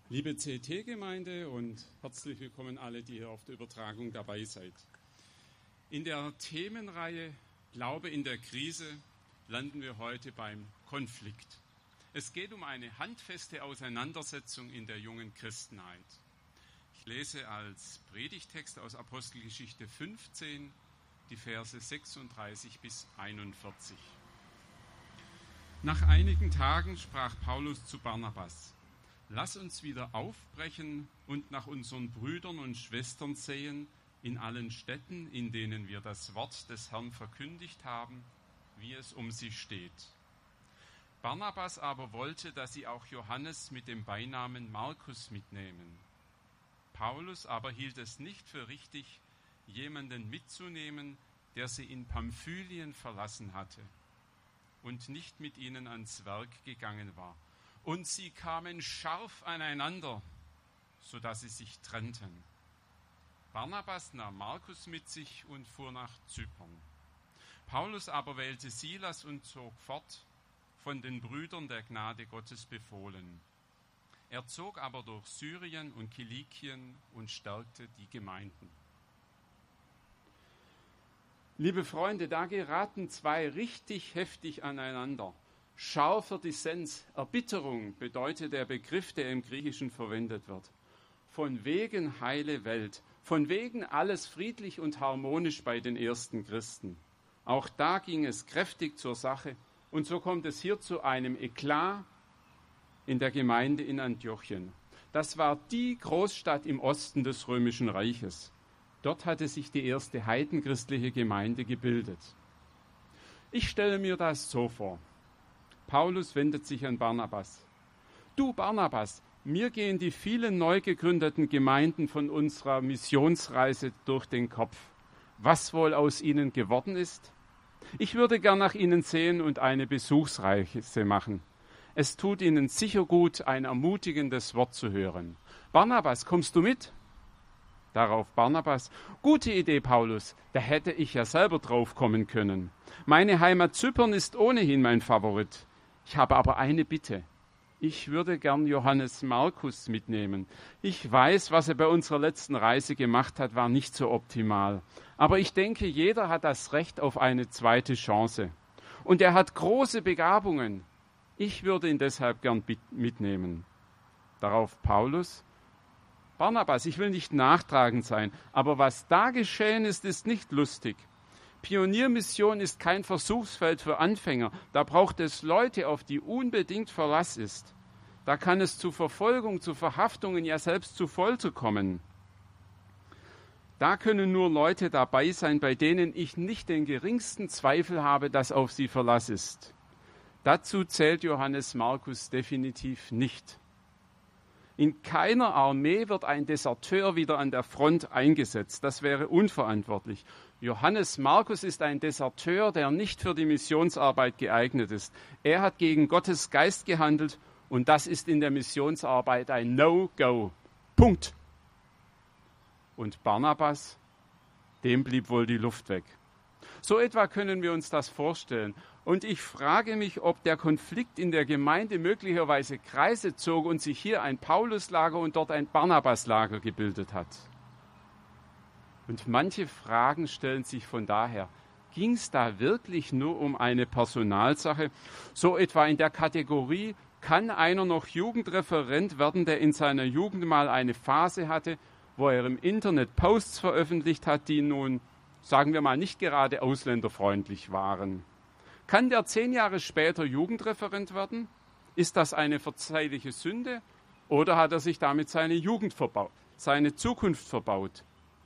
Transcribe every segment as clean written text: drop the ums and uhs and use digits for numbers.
Liebe CT-Gemeinde und herzlich willkommen alle, die hier auf der Übertragung dabei seid. In der Themenreihe Glaube in der Krise landen wir heute beim Konflikt. Es geht um eine handfeste Auseinandersetzung in der jungen Christenheit. Ich lese als Predigtext aus Apostelgeschichte 15 die Verse 36 bis 41. Nach einigen Tagen sprach Paulus zu Barnabas: Lass uns wieder aufbrechen und nach unseren Brüdern und Schwestern sehen, in allen Städten, in denen wir das Wort des Herrn verkündigt haben, wie es um sie steht. Barnabas aber wollte, dass sie auch Johannes mit dem Beinamen Markus mitnehmen. Paulus aber hielt es nicht für richtig, jemanden mitzunehmen, der sie in Pamphylien verlassen hatte und nicht mit ihnen ans Werk gegangen war. Und sie kamen scharf aneinander, sodass sie sich trennten. Barnabas nahm Markus mit sich und fuhr nach Zypern. Paulus aber wählte Silas und zog fort, von den Brüdern der Gnade Gottes befohlen. Er zog aber durch Syrien und Kilikien und stärkte die Gemeinden. Liebe Freunde, da geraten zwei richtig heftig aneinander. Scharfer Dissens, Erbitterung bedeutet der Begriff, der im Griechischen verwendet wird. Von wegen heile Welt, von wegen alles friedlich und harmonisch bei den ersten Christen. Auch da ging es kräftig zur Sache und so kommt es hier zu einem Eklat in der Gemeinde in Antiochien. Das war die Großstadt im Osten des Römischen Reiches. Dort hatte sich die erste heidenchristliche Gemeinde gebildet. Ich stelle mir das so vor. Paulus wendet sich an Barnabas. Du Barnabas, mir gehen die vielen neu gegründeten Gemeinden von unserer Missionsreise durch den Kopf. Was wohl aus ihnen geworden ist? Ich würde gern nach ihnen sehen und eine Besuchsreise machen. Es tut ihnen sicher gut, ein ermutigendes Wort zu hören. Barnabas, kommst du mit? Darauf Barnabas: Gute Idee, Paulus, da hätte ich ja selber drauf kommen können. Meine Heimat Zypern ist ohnehin mein Favorit. Ich habe aber eine Bitte. Ich würde gern Johannes Markus mitnehmen. Ich weiß, was er bei unserer letzten Reise gemacht hat, war nicht so optimal. Aber ich denke, jeder hat das Recht auf eine zweite Chance. Und er hat große Begabungen. Ich würde ihn deshalb gern mitnehmen. Darauf Paulus: Barnabas, ich will nicht nachtragend sein, aber was da geschehen ist, ist nicht lustig. Pioniermission ist kein Versuchsfeld für Anfänger. Da braucht es Leute, auf die unbedingt Verlass ist. Da kann es zu Verfolgung, zu Verhaftungen, ja selbst zu Folter kommen. Da können nur Leute dabei sein, bei denen ich nicht den geringsten Zweifel habe, dass auf sie Verlass ist. Dazu zählt Johannes Markus definitiv nicht. In keiner Armee wird ein Deserteur wieder an der Front eingesetzt. Das wäre unverantwortlich. Johannes Markus ist ein Deserteur, der nicht für die Missionsarbeit geeignet ist. Er hat gegen Gottes Geist gehandelt und das ist in der Missionsarbeit ein No-Go. Punkt. Und Barnabas, dem blieb wohl die Luft weg. So etwa können wir uns das vorstellen. Und ich frage mich, ob der Konflikt in der Gemeinde möglicherweise Kreise zog und sich hier ein Pauluslager und dort ein Barnabaslager gebildet hat. Und manche Fragen stellen sich von daher: Ging es da wirklich nur um eine Personalsache? So etwa in der Kategorie: Kann einer noch Jugendreferent werden, der in seiner Jugend mal eine Phase hatte, wo er im Internet Posts veröffentlicht hat, die nun, sagen wir mal, nicht gerade ausländerfreundlich waren? Kann der 10 Jahre später Jugendreferent werden? Ist das eine verzeihliche Sünde? Oder hat er sich damit seine Jugend verbaut, seine Zukunft verbaut?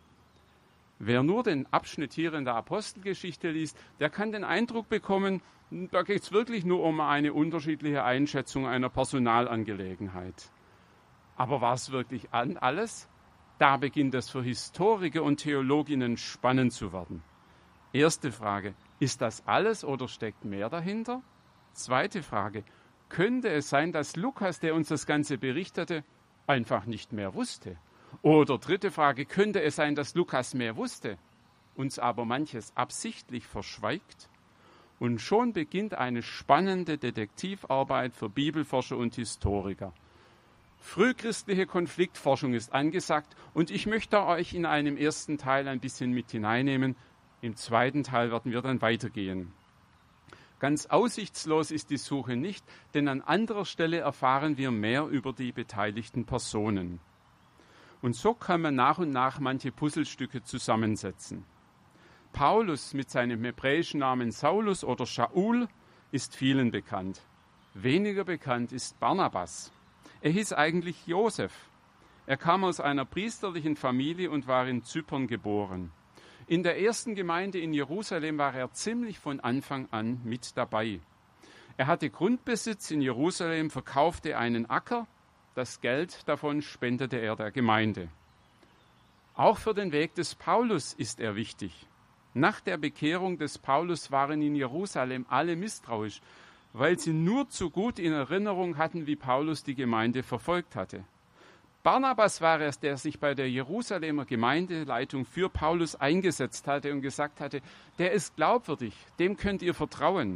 Wer nur den Abschnitt hier in der Apostelgeschichte liest, der kann den Eindruck bekommen, da geht es wirklich nur um eine unterschiedliche Einschätzung einer Personalangelegenheit. Aber war es wirklich alles? Da beginnt es für Historiker und Theologinnen spannend zu werden. Erste Frage: Ist das alles oder steckt mehr dahinter? Zweite Frage: Könnte es sein, dass Lukas, der uns das Ganze berichtete, einfach nicht mehr wusste? Oder dritte Frage: Könnte es sein, dass Lukas mehr wusste, uns aber manches absichtlich verschweigt? Und schon beginnt eine spannende Detektivarbeit für Bibelforscher und Historiker. Frühchristliche Konfliktforschung ist angesagt und ich möchte euch in einem ersten Teil ein bisschen mit hineinnehmen. Im zweiten Teil werden wir dann weitergehen. Ganz aussichtslos ist die Suche nicht, denn an anderer Stelle erfahren wir mehr über die beteiligten Personen. Und so kann man nach und nach manche Puzzlestücke zusammensetzen. Paulus mit seinem hebräischen Namen Saulus oder Shaul ist vielen bekannt. Weniger bekannt ist Barnabas. Er hieß eigentlich Josef. Er kam aus einer priesterlichen Familie und war in Zypern geboren. In der ersten Gemeinde in Jerusalem war er ziemlich von Anfang an mit dabei. Er hatte Grundbesitz in Jerusalem, verkaufte einen Acker, das Geld davon spendete er der Gemeinde. Auch für den Weg des Paulus ist er wichtig. Nach der Bekehrung des Paulus waren in Jerusalem alle misstrauisch, weil sie nur zu gut in Erinnerung hatten, wie Paulus die Gemeinde verfolgt hatte. Barnabas war es, der sich bei der Jerusalemer Gemeindeleitung für Paulus eingesetzt hatte und gesagt hatte, der ist glaubwürdig, dem könnt ihr vertrauen.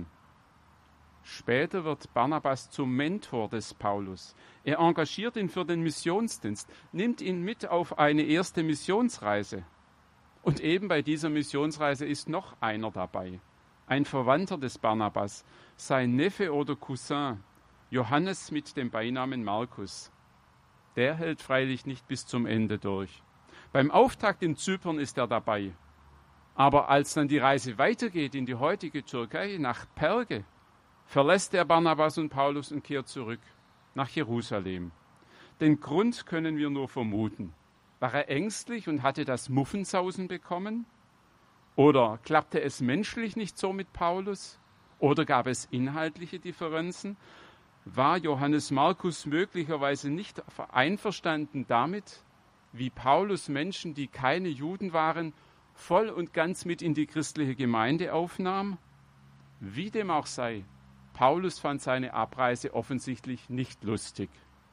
Später wird Barnabas zum Mentor des Paulus. Er engagiert ihn für den Missionsdienst, nimmt ihn mit auf eine erste Missionsreise. Und eben bei dieser Missionsreise ist noch einer dabei, ein Verwandter des Barnabas, sein Neffe oder Cousin, Johannes mit dem Beinamen Markus. Der hält freilich nicht bis zum Ende durch. Beim Auftakt in Zypern ist er dabei. Aber als dann die Reise weitergeht in die heutige Türkei, nach Perge, verlässt er Barnabas und Paulus und kehrt zurück nach Jerusalem. Den Grund können wir nur vermuten. War er ängstlich und hatte das Muffensausen bekommen? Oder klappte es menschlich nicht so mit Paulus? Oder gab es inhaltliche Differenzen? War Johannes Markus möglicherweise nicht einverstanden damit, wie Paulus Menschen, die keine Juden waren, voll und ganz mit in die christliche Gemeinde aufnahm? Wie dem auch sei, Paulus fand seine Abreise offensichtlich nicht lustig.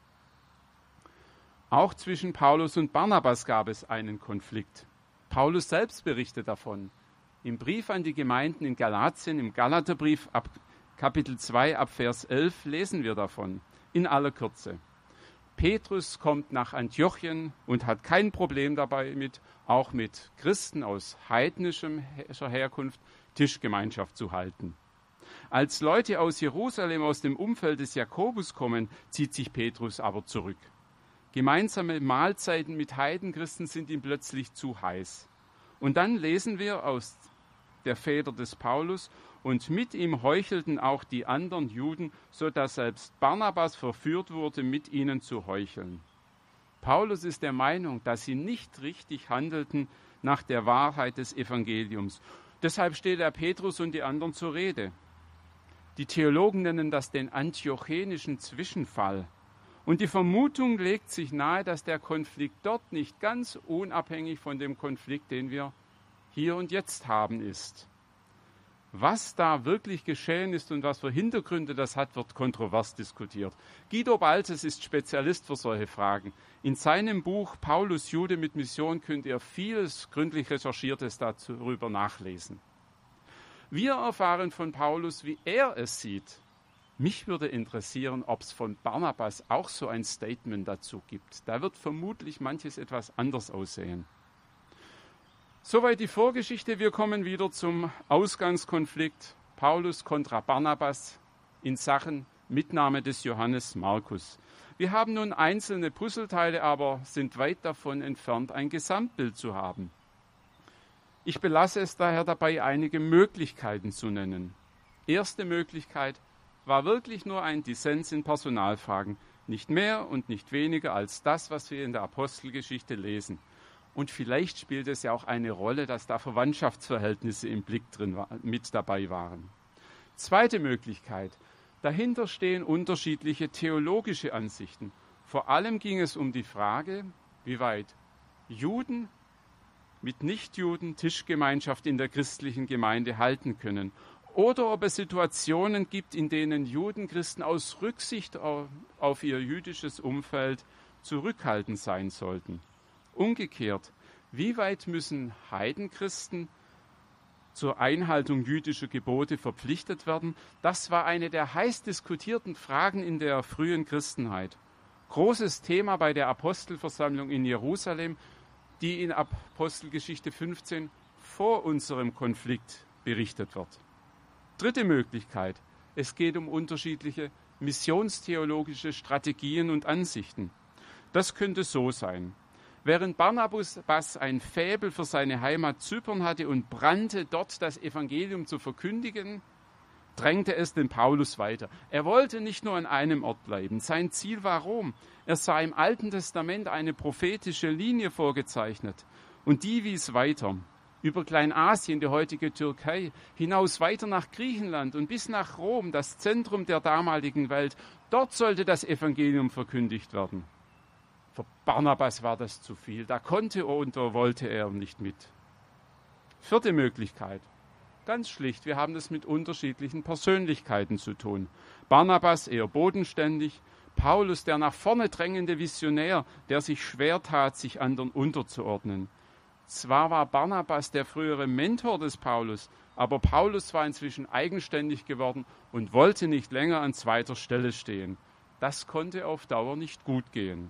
Auch zwischen Paulus und Barnabas gab es einen Konflikt. Paulus selbst berichtet davon. Im Brief an die Gemeinden in Galatien, im Galaterbrief ab Kapitel 2 ab Vers 11 lesen wir davon, in aller Kürze. Petrus kommt nach Antiochien und hat kein Problem dabei auch mit Christen aus heidnischer Herkunft Tischgemeinschaft zu halten. Als Leute aus Jerusalem, aus dem Umfeld des Jakobus kommen, zieht sich Petrus aber zurück. Gemeinsame Mahlzeiten mit Heidenchristen sind ihm plötzlich zu heiß. Und dann lesen wir aus der Feder des Paulus, und mit ihm heuchelten auch die anderen Juden, so dass selbst Barnabas verführt wurde, mit ihnen zu heucheln. Paulus ist der Meinung, dass sie nicht richtig handelten nach der Wahrheit des Evangeliums. Deshalb steht er Petrus und die anderen zur Rede. Die Theologen nennen das den antiochenischen Zwischenfall. Und die Vermutung legt sich nahe, dass der Konflikt dort nicht ganz unabhängig von dem Konflikt, den wir hier und jetzt haben, ist. Was da wirklich geschehen ist und was für Hintergründe das hat, wird kontrovers diskutiert. Guido Balzes ist Spezialist für solche Fragen. In seinem Buch Paulus Jude mit Mission könnt ihr vieles gründlich Recherchiertes darüber nachlesen. Wir erfahren von Paulus, wie er es sieht. Mich würde interessieren, ob es von Barnabas auch so ein Statement dazu gibt. Da wird vermutlich manches etwas anders aussehen. Soweit die Vorgeschichte. Wir kommen wieder zum Ausgangskonflikt Paulus kontra Barnabas in Sachen Mitnahme des Johannes Markus. Wir haben nun einzelne Puzzleteile, aber sind weit davon entfernt, ein Gesamtbild zu haben. Ich belasse es daher dabei, einige Möglichkeiten zu nennen. Erste Möglichkeit war wirklich nur ein Dissens in Personalfragen, nicht mehr und nicht weniger als das, was wir in der Apostelgeschichte lesen. Und vielleicht spielt es ja auch eine Rolle, dass da Verwandtschaftsverhältnisse im Blick drin mit dabei waren. Zweite Möglichkeit. Dahinter stehen unterschiedliche theologische Ansichten. Vor allem ging es um die Frage, wie weit Juden mit Nichtjuden Tischgemeinschaft in der christlichen Gemeinde halten können. Oder ob es Situationen gibt, in denen Judenchristen aus Rücksicht auf ihr jüdisches Umfeld zurückhaltend sein sollten. Umgekehrt, wie weit müssen Heidenchristen zur Einhaltung jüdischer Gebote verpflichtet werden? Das war eine der heiß diskutierten Fragen in der frühen Christenheit. Großes Thema bei der Apostelversammlung in Jerusalem, die in Apostelgeschichte 15 vor unserem Konflikt berichtet wird. Dritte Möglichkeit: Es geht um unterschiedliche missionstheologische Strategien und Ansichten. Das könnte so sein. Während Barnabas ein Faible für seine Heimat Zypern hatte und brannte, dort das Evangelium zu verkündigen, drängte es den Paulus weiter. Er wollte nicht nur an einem Ort bleiben. Sein Ziel war Rom. Er sah im Alten Testament eine prophetische Linie vorgezeichnet. Und die wies weiter. Über Kleinasien, die heutige Türkei, hinaus weiter nach Griechenland und bis nach Rom, das Zentrum der damaligen Welt. Dort sollte das Evangelium verkündigt werden. Für Barnabas war das zu viel. Da konnte oder wollte er nicht mit. Vierte Möglichkeit. Ganz schlicht, wir haben es mit unterschiedlichen Persönlichkeiten zu tun. Barnabas eher bodenständig, Paulus der nach vorne drängende Visionär, der sich schwer tat, sich anderen unterzuordnen. Zwar war Barnabas der frühere Mentor des Paulus, aber Paulus war inzwischen eigenständig geworden und wollte nicht länger an zweiter Stelle stehen. Das konnte auf Dauer nicht gut gehen.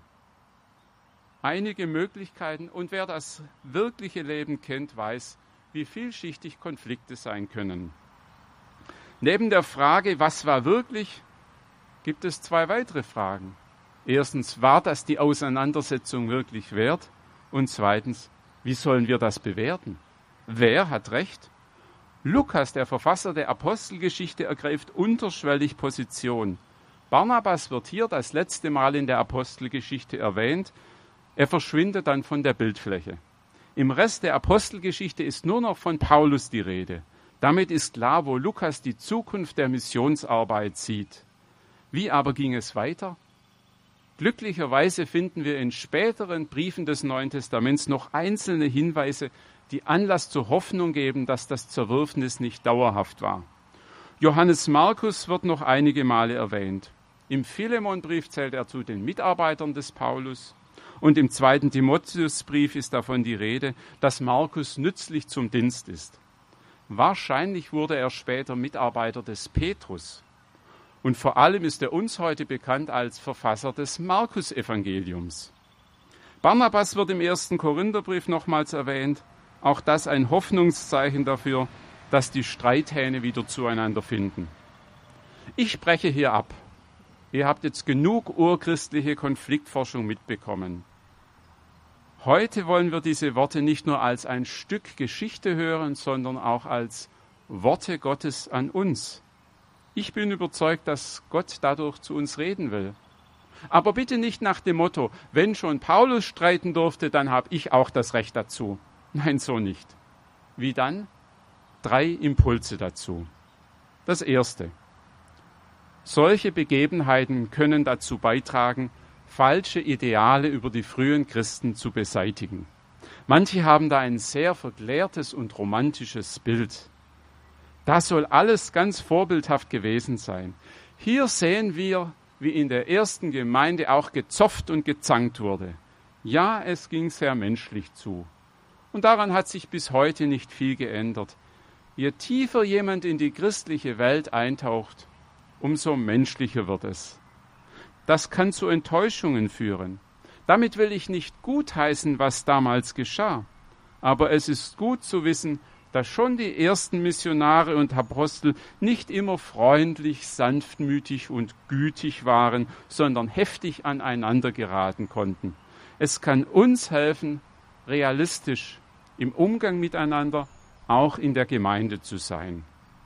Einige Möglichkeiten, und wer das wirkliche Leben kennt, weiß, wie vielschichtig Konflikte sein können. Neben der Frage, was war wirklich, gibt es zwei weitere Fragen. Erstens, war das die Auseinandersetzung wirklich wert? Und zweitens, wie sollen wir das bewerten? Wer hat recht? Lukas, der Verfasser der Apostelgeschichte, ergreift unterschwellig Position. Barnabas wird hier das letzte Mal in der Apostelgeschichte erwähnt. Er verschwindet dann von der Bildfläche. Im Rest der Apostelgeschichte ist nur noch von Paulus die Rede. Damit ist klar, wo Lukas die Zukunft der Missionsarbeit sieht. Wie aber ging es weiter? Glücklicherweise finden wir in späteren Briefen des Neuen Testaments noch einzelne Hinweise, die Anlass zur Hoffnung geben, dass das Zerwürfnis nicht dauerhaft war. Johannes Markus wird noch einige Male erwähnt. Im Philemonbrief zählt er zu den Mitarbeitern des Paulus. Und im 2. Timotheusbrief ist davon die Rede, dass Markus nützlich zum Dienst ist. Wahrscheinlich wurde er später Mitarbeiter des Petrus. Und vor allem ist er uns heute bekannt als Verfasser des Markus-Evangeliums. Barnabas wird im 1. Korintherbrief nochmals erwähnt. Auch das ein Hoffnungszeichen dafür, dass die Streithähne wieder zueinander finden. Ich spreche hier ab. Ihr habt jetzt genug urchristliche Konfliktforschung mitbekommen. Heute wollen wir diese Worte nicht nur als ein Stück Geschichte hören, sondern auch als Worte Gottes an uns. Ich bin überzeugt, dass Gott dadurch zu uns reden will. Aber bitte nicht nach dem Motto, wenn schon Paulus streiten durfte, dann habe ich auch das Recht dazu. Nein, so nicht. Wie dann? 3 Impulse dazu. Das erste. Solche Begebenheiten können dazu beitragen, falsche Ideale über die frühen Christen zu beseitigen. Manche haben da ein sehr verklärtes und romantisches Bild. Da soll alles ganz vorbildhaft gewesen sein. Hier sehen wir, wie in der ersten Gemeinde auch gezopft und gezankt wurde. Ja, es ging sehr menschlich zu. Und daran hat sich bis heute nicht viel geändert. Je tiefer jemand in die christliche Welt eintaucht, umso menschlicher wird es. Das kann zu Enttäuschungen führen. Damit will ich nicht gutheißen, was damals geschah. Aber es ist gut zu wissen, dass schon die ersten Missionare und Apostel nicht immer freundlich, sanftmütig und gütig waren, sondern heftig aneinander geraten konnten. Es kann uns helfen, realistisch im Umgang miteinander, auch in der Gemeinde zu sein.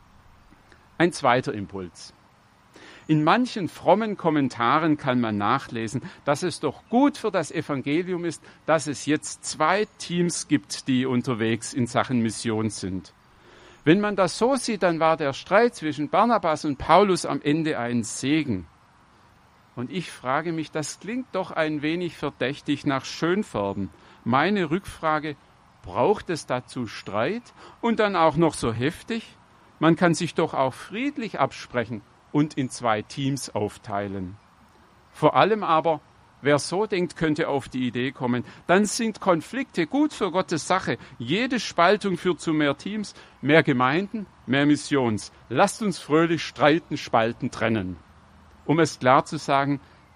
Ein zweiter Impuls. In manchen frommen Kommentaren kann man nachlesen, dass es doch gut für das Evangelium ist, dass es jetzt 2 Teams gibt, die unterwegs in Sachen Mission sind. Wenn man das so sieht, dann war der Streit zwischen Barnabas und Paulus am Ende ein Segen. Und ich frage mich, das klingt doch ein wenig verdächtig nach Schönfärben. Meine Rückfrage, braucht es dazu Streit und dann auch noch so heftig? Man kann sich doch auch friedlich absprechen und in 2 Teams aufteilen. Vor allem aber, wer so denkt, könnte auf die Idee kommen, dann sind Konflikte gut für Gottes Sache. Jede Spaltung führt zu mehr Teams, mehr Gemeinden, mehr Missions. Lasst uns fröhlich streiten, spalten, trennen. Um es klar zu sagen,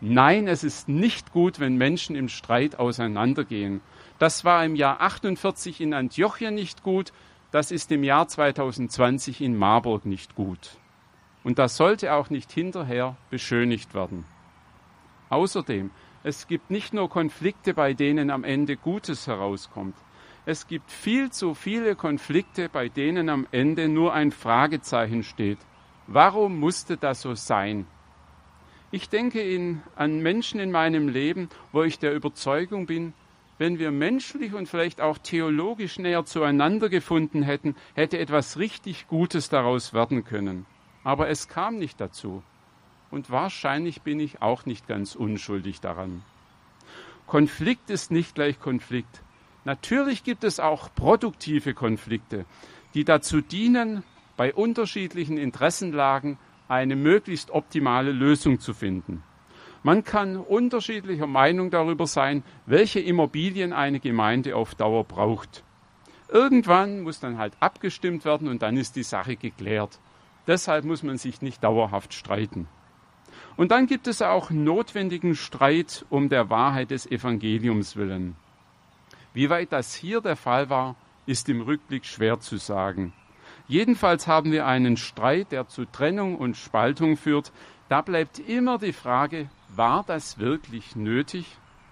Nein, es ist nicht gut, wenn Menschen im Streit auseinandergehen. Das war im Jahr 48 in Antiochien nicht gut, das ist im Jahr 2020 in Marburg nicht gut. Und das sollte auch nicht hinterher beschönigt werden. Außerdem, es gibt nicht nur Konflikte, bei denen am Ende Gutes herauskommt. Es gibt viel zu viele Konflikte, bei denen am Ende nur ein Fragezeichen steht. Warum musste das so sein? Ich denke an Menschen in meinem Leben, wo ich der Überzeugung bin, wenn wir menschlich und vielleicht auch theologisch näher zueinander gefunden hätten, hätte etwas richtig Gutes daraus werden können. Aber es kam nicht dazu. Und wahrscheinlich bin ich auch nicht ganz unschuldig daran. Konflikt ist nicht gleich Konflikt. Natürlich gibt es auch produktive Konflikte, die dazu dienen, bei unterschiedlichen Interessenlagen eine möglichst optimale Lösung zu finden. Man kann unterschiedlicher Meinung darüber sein, welche Immobilien eine Gemeinde auf Dauer braucht. Irgendwann muss dann halt abgestimmt werden und dann ist die Sache geklärt. Deshalb muss man sich nicht dauerhaft streiten. Und dann gibt es auch notwendigen Streit um der Wahrheit des Evangeliums willen. Wie weit das hier der Fall war, ist im Rückblick schwer zu sagen. Jedenfalls haben wir einen Streit, der zu Trennung und Spaltung führt. Da bleibt immer die Frage, war das wirklich nötig?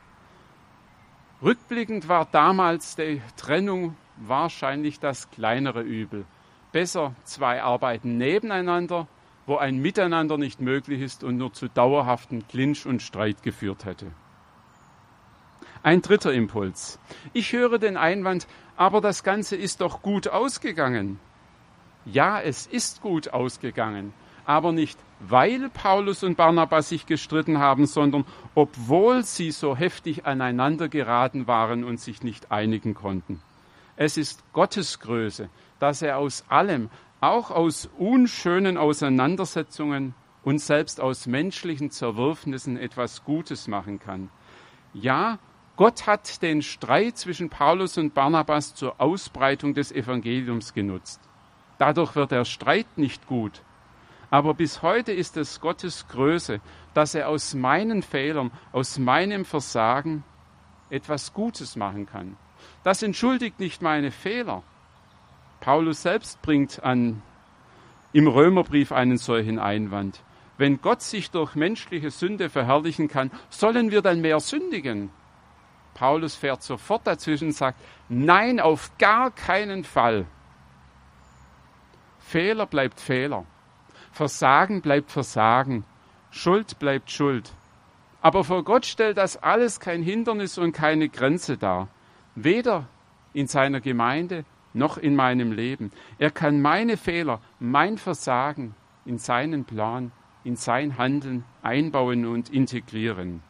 Rückblickend war damals die Trennung wahrscheinlich das kleinere Übel. Besser zwei Arbeiten nebeneinander, wo ein Miteinander nicht möglich ist und nur zu dauerhaften Clinch und Streit geführt hätte. Ein dritter Impuls. Ich höre den Einwand, aber das Ganze ist doch gut ausgegangen. Ja, es ist gut ausgegangen, aber nicht, weil Paulus und Barnabas sich gestritten haben, sondern obwohl sie so heftig aneinander geraten waren und sich nicht einigen konnten. Es ist Gottes Größe, dass er aus allem, auch aus unschönen Auseinandersetzungen und selbst aus menschlichen Zerwürfnissen etwas Gutes machen kann. Ja, Gott hat den Streit zwischen Paulus und Barnabas zur Ausbreitung des Evangeliums genutzt. Dadurch wird der Streit nicht gut. Aber bis heute ist es Gottes Größe, dass er aus meinen Fehlern, aus meinem Versagen etwas Gutes machen kann. Das entschuldigt nicht meine Fehler. Paulus selbst bringt im Römerbrief einen solchen Einwand. Wenn Gott sich durch menschliche Sünde verherrlichen kann, sollen wir dann mehr sündigen? Paulus fährt sofort dazwischen und sagt, nein, auf gar keinen Fall. Fehler bleibt Fehler. Versagen bleibt Versagen. Schuld bleibt Schuld. Aber vor Gott stellt das alles kein Hindernis und keine Grenze dar. Weder in seiner Gemeinde noch in meinem Leben. Er kann meine Fehler, mein Versagen in seinen Plan, in sein Handeln einbauen und integrieren.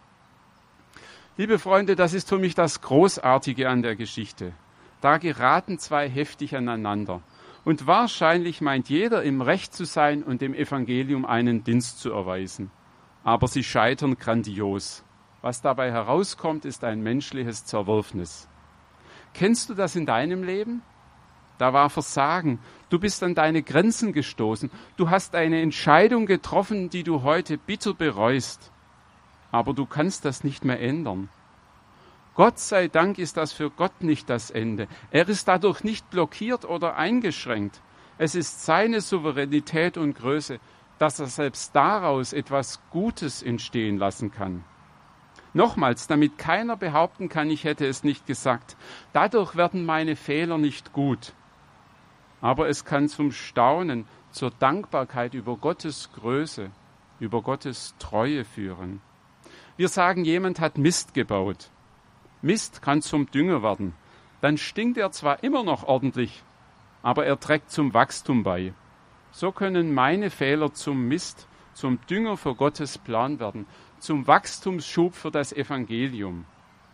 Liebe Freunde, das ist für mich das Großartige an der Geschichte. Da geraten zwei heftig aneinander. Und wahrscheinlich meint jeder, im Recht zu sein und dem Evangelium einen Dienst zu erweisen. Aber sie scheitern grandios. Was dabei herauskommt, ist ein menschliches Zerwürfnis. Kennst du das in deinem Leben? Da war Versagen. Du bist an deine Grenzen gestoßen. Du hast eine Entscheidung getroffen, die du heute bitter bereust. Aber du kannst das nicht mehr ändern. Gott sei Dank ist das für Gott nicht das Ende. Er ist dadurch nicht blockiert oder eingeschränkt. Es ist seine Souveränität und Größe, dass er selbst daraus etwas Gutes entstehen lassen kann. Nochmals, damit keiner behaupten kann, ich hätte es nicht gesagt. Dadurch werden meine Fehler nicht gut. Aber es kann zum Staunen, zur Dankbarkeit über Gottes Größe, über Gottes Treue führen. Wir sagen, jemand hat Mist gebaut. Mist kann zum Dünger werden. Dann stinkt er zwar immer noch ordentlich, aber er trägt zum Wachstum bei. So können meine Fehler zum Mist, zum Dünger für Gottes Plan werden, zum Wachstumsschub für das Evangelium.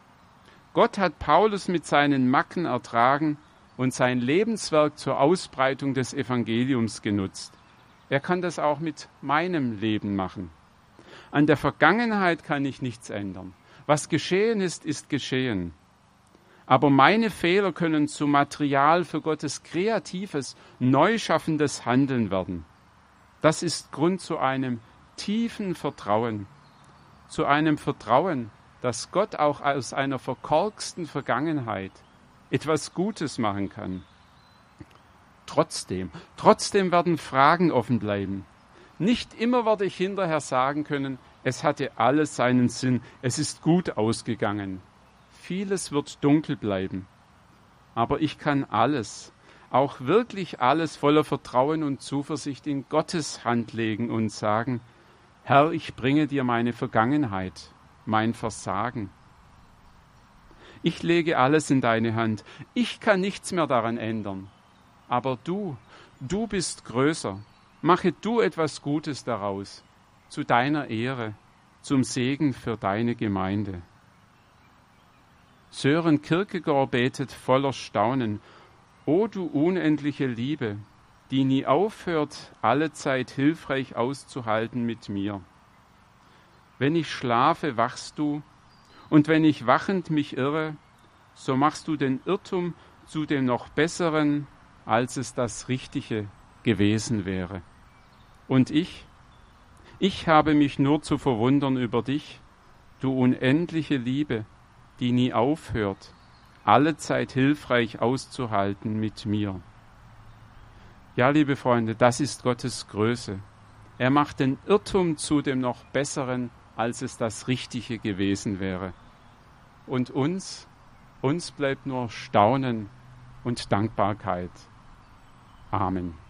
Gott hat Paulus mit seinen Macken ertragen und sein Lebenswerk zur Ausbreitung des Evangeliums genutzt. Er kann das auch mit meinem Leben machen. An der Vergangenheit kann ich nichts ändern. Was geschehen ist, ist geschehen. Aber meine Fehler können zu Material für Gottes kreatives, neuschaffendes Handeln werden. Das ist Grund zu einem tiefen Vertrauen. zu einem Vertrauen, dass Gott auch aus einer verkorksten Vergangenheit etwas Gutes machen kann. Trotzdem werden Fragen offen bleiben. Nicht immer werde ich hinterher sagen können, es hatte alles seinen Sinn, es ist gut ausgegangen. Vieles wird dunkel bleiben. Aber ich kann alles, auch wirklich alles voller Vertrauen und Zuversicht in Gottes Hand legen und sagen, Herr, ich bringe dir meine Vergangenheit, mein Versagen. Ich lege alles in deine Hand. Ich kann nichts mehr daran ändern. Aber du bist größer. Mache du etwas Gutes daraus, zu deiner Ehre, zum Segen für deine Gemeinde. Sören Kierkegaard betet voller Staunen: O du unendliche Liebe, die nie aufhört, alle Zeit hilfreich auszuhalten mit mir. Wenn ich schlafe, wachst du, und wenn ich wachend mich irre, so machst du den Irrtum zu dem noch Besseren, als es das Richtige gewesen wäre. Und ich habe mich nur zu verwundern über dich, du unendliche Liebe, die nie aufhört, alle Zeit hilfreich auszuhalten mit mir. Ja, liebe Freunde, das ist Gottes Größe. Er macht den Irrtum zu dem noch Besseren, als es das Richtige gewesen wäre. Und uns bleibt nur Staunen und Dankbarkeit. Amen.